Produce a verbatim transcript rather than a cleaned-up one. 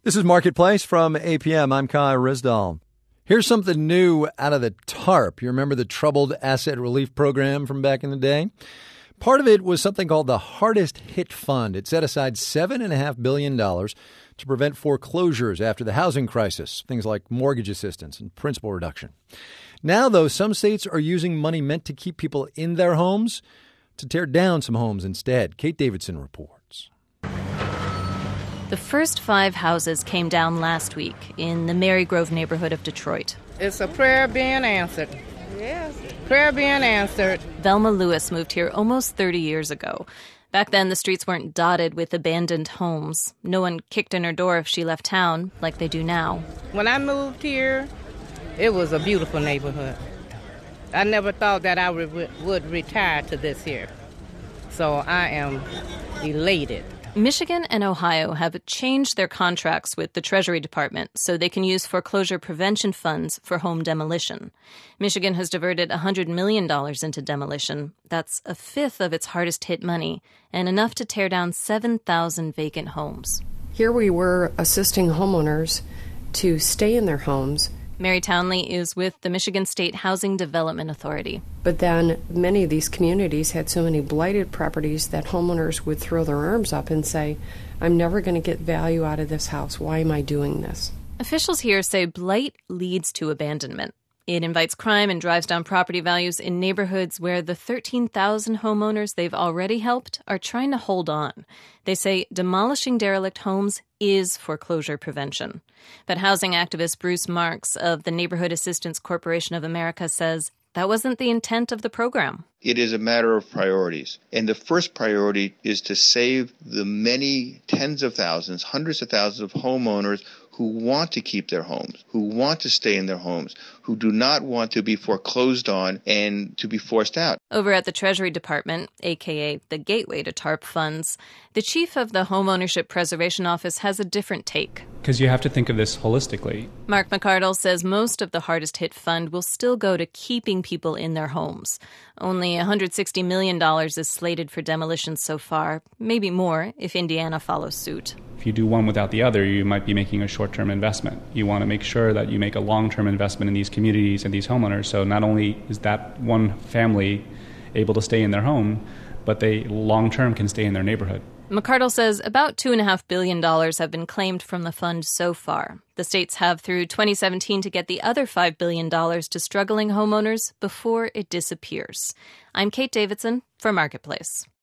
This is Marketplace from A P M. I'm Kai Risdall. Here's something new out of the TARP. You remember the Troubled Asset Relief Program from back in the day? Part of it was something called the Hardest Hit Fund. It set aside seven point five billion dollars to prevent foreclosures after the housing crisis, things like mortgage assistance and principal reduction. Now, though, some states are using money meant to keep people in their homes to tear down some homes instead. Kate Davidson reports. The first five houses came down last week in the Marygrove neighborhood of Detroit. It's a prayer being answered. Yes, prayer being answered. Velma Lewis moved here almost thirty years ago. Back then, the streets weren't dotted with abandoned homes. No one kicked in her door if she left town, like they do now. When I moved here, it was a beautiful neighborhood. I never thought that I re- would retire to this here. So I am elated. Michigan and Ohio have changed their contracts with the Treasury Department so they can use foreclosure prevention funds for home demolition. Michigan has diverted one hundred million dollars into demolition. That's a fifth of its hardest-hit money, and enough to tear down seven thousand vacant homes. Here we were assisting homeowners to stay in their homes. Mary Townley is with the Michigan State Housing Development Authority. But then many of these communities had so many blighted properties that homeowners would throw their arms up and say, I'm never going to get value out of this house. Why am I doing this? Officials here say blight leads to abandonment. It invites crime and drives down property values in neighborhoods where the thirteen thousand homeowners they've already helped are trying to hold on. They say demolishing derelict homes is foreclosure prevention. But housing activist Bruce Marks of the Neighborhood Assistance Corporation of America says that wasn't the intent of the program. It is a matter of priorities. And the first priority is to save the many tens of thousands, hundreds of thousands of homeowners who want to keep their homes, who want to stay in their homes, who do not want to be foreclosed on and to be forced out. Over at the Treasury Department, a k a the gateway to TARP funds, the chief of the Homeownership Preservation Office has a different take. Because you have to think of this holistically. Mark McCardle says most of the hardest hit fund will still go to keeping people in their homes. Only one hundred sixty million dollars is slated for demolition so far, maybe more if Indiana follows suit. If you do one without the other, you might be making a short-term investment. You want to make sure that you make a long-term investment in these communities and these homeowners, so not only is that one family able to stay in their home, but they long-term can stay in their neighborhood. McCardle says about two point five billion dollars have been claimed from the fund so far. The states have through twenty seventeen to get the other five billion dollars to struggling homeowners before it disappears. I'm Kate Davidson for Marketplace.